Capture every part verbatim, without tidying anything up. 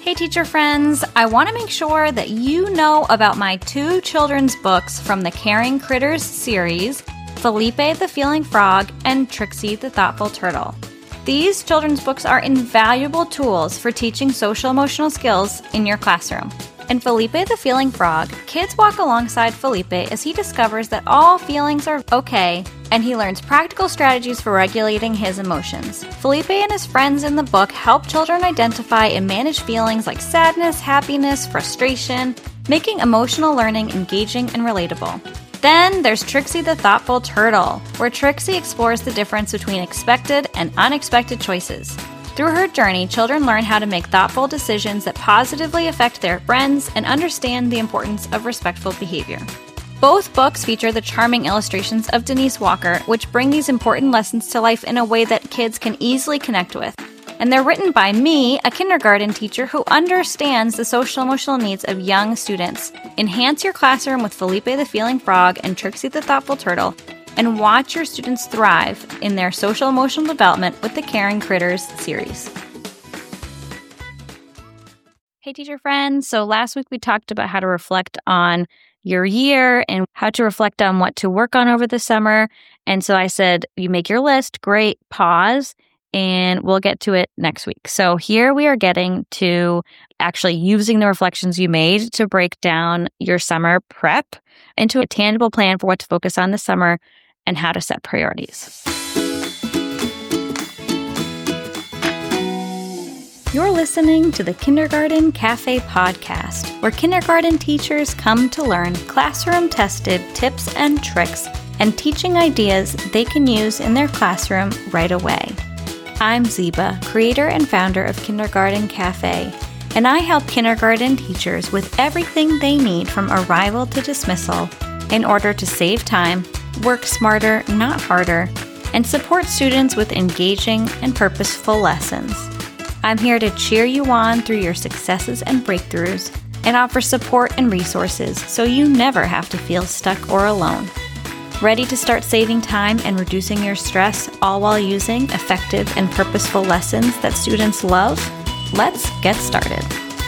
Hey teacher friends, I want to make sure that you know about my two children's books from the Caring Critters series, Felipe the Feeling Frog and Trixie the Thoughtful Turtle. These children's books are invaluable tools for teaching social-emotional skills in your classroom. In Felipe the Feeling Frog, kids walk alongside Felipe as he discovers that all feelings are okay, and he learns practical strategies for regulating his emotions. Felipe and his friends in the book help children identify and manage feelings like sadness, happiness, frustration, making emotional learning engaging and relatable. Then there's Trixie the Thoughtful Turtle, where Trixie explores the difference between expected and unexpected choices. Through her journey, children learn how to make thoughtful decisions that positively affect their friends and understand the importance of respectful behavior. Both books feature the charming illustrations of Denise Walker, which bring these important lessons to life in a way that kids can easily connect with. And they're written by me, a kindergarten teacher who understands the social-emotional needs of young students. Enhance your classroom with Felipe the Feeling Frog and Trixie the Thoughtful Turtle, and watch your students thrive in their social-emotional development with the Caring Critters series. Hey teacher friends, so last week we talked about how to reflect on your year and how to reflect on what to work on over the summer. And so I said, you make your list, great, pause, and we'll get to it next week. So here we are getting to actually using the reflections you made to break down your summer prep into a tangible plan for what to focus on this summer and how to set priorities. You're listening to the Kindergarten Cafe podcast, where kindergarten teachers come to learn classroom-tested tips and tricks and teaching ideas they can use in their classroom right away. I'm Ziba, creator and founder of Kindergarten Cafe, and I help kindergarten teachers with everything they need from arrival to dismissal in order to save time, work smarter, not harder, and support students with engaging and purposeful lessons. I'm here to cheer you on through your successes and breakthroughs and offer support and resources so you never have to feel stuck or alone. Ready to start saving time and reducing your stress, all while using effective and purposeful lessons that students love? Let's get started.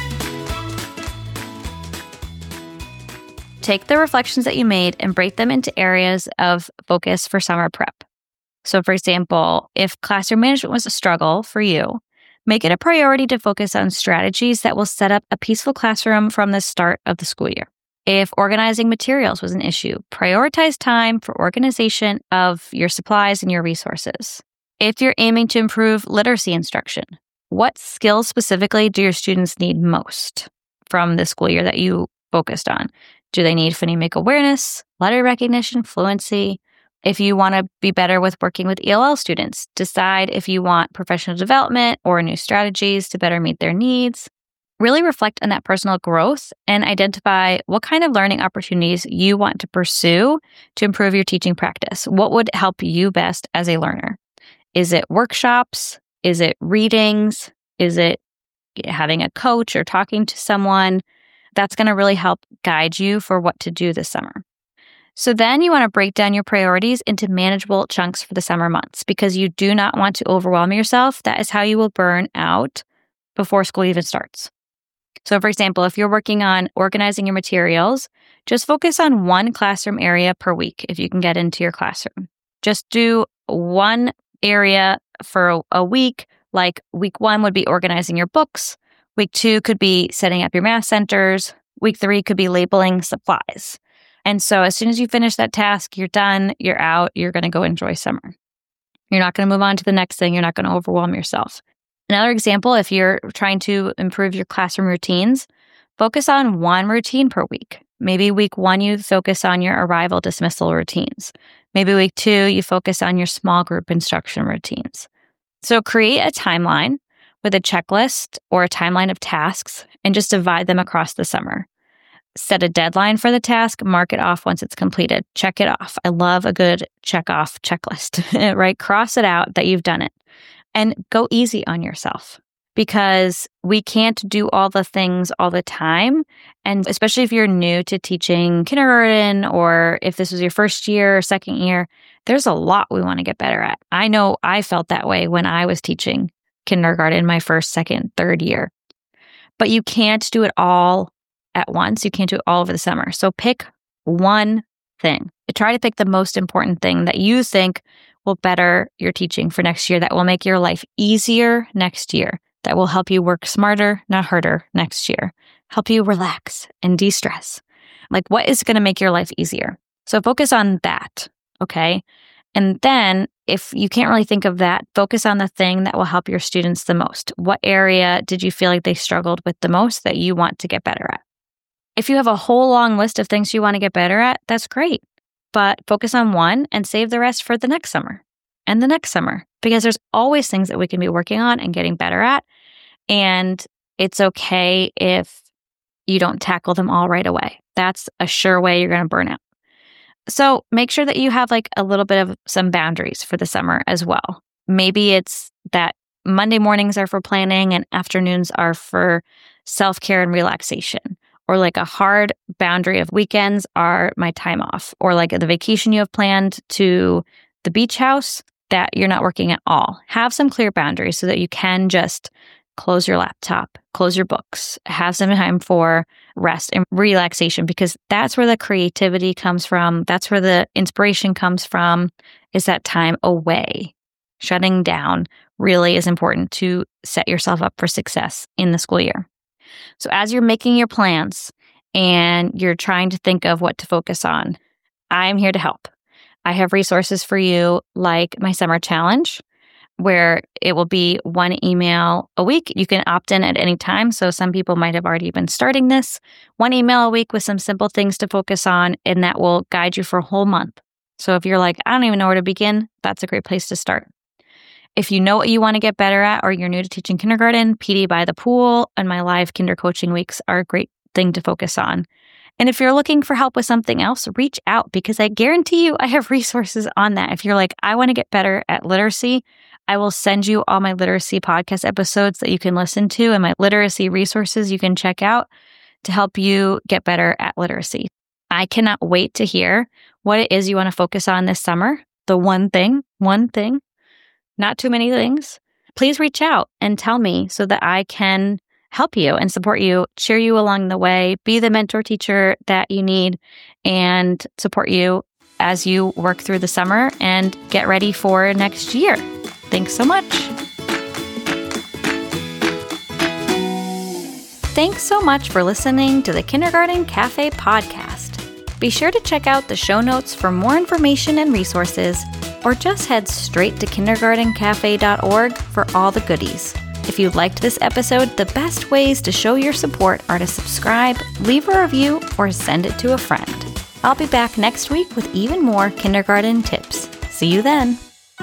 Take the reflections that you made and break them into areas of focus for summer prep. So for example, if classroom management was a struggle for you, make it a priority to focus on strategies that will set up a peaceful classroom from the start of the school year. If organizing materials was an issue, prioritize time for organization of your supplies and your resources. If you're aiming to improve literacy instruction, what skills specifically do your students need most from the school year that you focused on? Do they need phonemic awareness, letter recognition, fluency? If you want to be better with working with E L L students, decide if you want professional development or new strategies to better meet their needs. Really reflect on that personal growth and identify what kind of learning opportunities you want to pursue to improve your teaching practice. What would help you best as a learner? Is it workshops? Is it readings? Is it having a coach or talking to someone? That's going to really help guide you for what to do this summer. So then you want to break down your priorities into manageable chunks for the summer months because you do not want to overwhelm yourself. That is how you will burn out before school even starts. So for example, if you're working on organizing your materials, just focus on one classroom area per week if you can get into your classroom. Just do one area for a week, like week one would be organizing your books. Week two could be setting up your math centers. Week three could be labeling supplies. And so as soon as you finish that task, you're done, you're out, you're going to go enjoy summer. You're not going to move on to the next thing. You're not going to overwhelm yourself. Another example, if you're trying to improve your classroom routines, focus on one routine per week. Maybe week one, you focus on your arrival dismissal routines. Maybe week two, you focus on your small group instruction routines. So create a timeline with a checklist or a timeline of tasks and just divide them across the summer. Set a deadline for the task, mark it off once it's completed. Check it off. I love a good check off checklist, right? Cross it out that you've done it and go easy on yourself because we can't do all the things all the time. And especially if you're new to teaching kindergarten or if this was your first year or second year, there's a lot we want to get better at. I know I felt that way when I was teaching kindergarten my first, second, third year. but you can't do it all at once. You can't do it all over the summer. So pick one thing. Try to pick the most important thing that you think will better your teaching for next year, that will make your life easier next year, that will help you work smarter, not harder next year, help you relax and de-stress. Like, what is going to make your life easier? So focus on that, okay? And then if you can't really think of that, focus on the thing that will help your students the most. What area did you feel like they struggled with the most that you want to get better at? If you have a whole long list of things you want to get better at, that's great. But focus on one and save the rest for the next summer and the next summer, because there's always things that we can be working on and getting better at. And it's okay if you don't tackle them all right away. That's a sure way you're going to burn out. So make sure that you have like a little bit of some boundaries for the summer as well. Maybe it's that Monday mornings are for planning and afternoons are for self-care and relaxation. Or like a hard boundary of weekends are my time off. Or like the vacation you have planned to the beach house that you're not working at all. Have some clear boundaries so that you can just close your laptop, close your books, have some time for rest and relaxation, because that's where the creativity comes from. That's where the inspiration comes from, is that time away. Shutting down really is important to set yourself up for success in the school year. So as you're making your plans and you're trying to think of what to focus on, I'm here to help. I have resources for you like my summer challenge, where it will be one email a week. You can opt in at any time. So some people might have already been starting this. One email a week with some simple things to focus on, and that will guide you for a whole month. So if you're like, I don't even know where to begin, that's a great place to start. If you know what you want to get better at, or you're new to teaching kindergarten, P D by the Pool and my live kinder coaching weeks are a great thing to focus on. And if you're looking for help with something else, reach out, because I guarantee you I have resources on that. If you're like, I want to get better at literacy, I will send you all my literacy podcast episodes that you can listen to and my literacy resources you can check out to help you get better at literacy. I cannot wait to hear what it is you want to focus on this summer. The one thing, one thing. Not too many things. Please reach out and tell me so that I can help you and support you, cheer you along the way, be the mentor teacher that you need, and support you as you work through the summer and get ready for next year. Thanks so much. Thanks so much for listening to the Kindergarten Cafe podcast. Be sure to check out the show notes for more information and resources, or just head straight to kindergarten cafe dot org for all the goodies. If you liked this episode, the best ways to show your support are to subscribe, leave a review, or send it to a friend. I'll be back next week with even more kindergarten tips. See you then.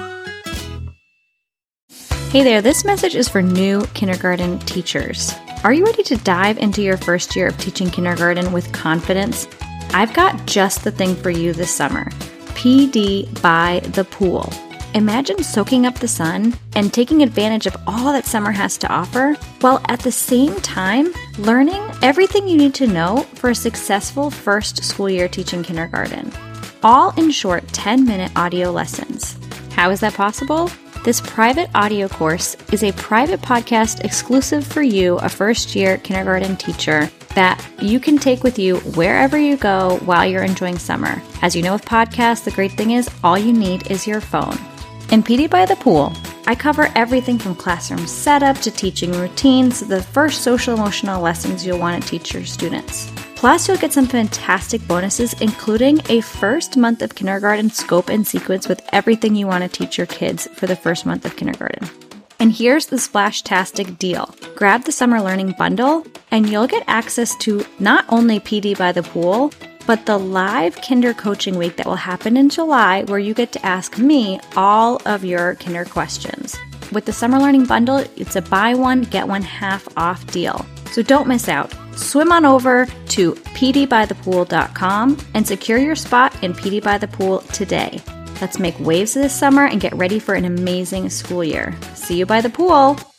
Hey there, this message is for new kindergarten teachers. Are you ready to dive into your first year of teaching kindergarten with confidence? I've got just the thing for you this summer. P D by the Pool. Imagine soaking up the sun and taking advantage of all that summer has to offer, while at the same time learning everything you need to know for a successful first school year teaching kindergarten. All in short ten-minute audio lessons. How is that possible? This private audio course is a private podcast exclusive for you, a first-year kindergarten teacher, that you can take with you wherever you go while you're enjoying summer. As you know with podcasts, the great thing is all you need is your phone. In P D by the Pool, I cover everything from classroom setup to teaching routines to the first social-emotional lessons you'll want to teach your students. Plus, you'll get some fantastic bonuses, including a first month of kindergarten scope and sequence with everything you want to teach your kids for the first month of kindergarten. And here's the splash-tastic deal. Grab the Summer Learning Bundle, and you'll get access to not only P D by the Pool, but the live Kinder Coaching Week that will happen in July, where you get to ask me all of your Kinder questions. With the Summer Learning Bundle, it's a buy one, get one half off deal. So don't miss out. Swim on over to p d by the pool dot com and secure your spot in P D by the Pool today. Let's make waves this summer and get ready for an amazing school year. See you by the pool!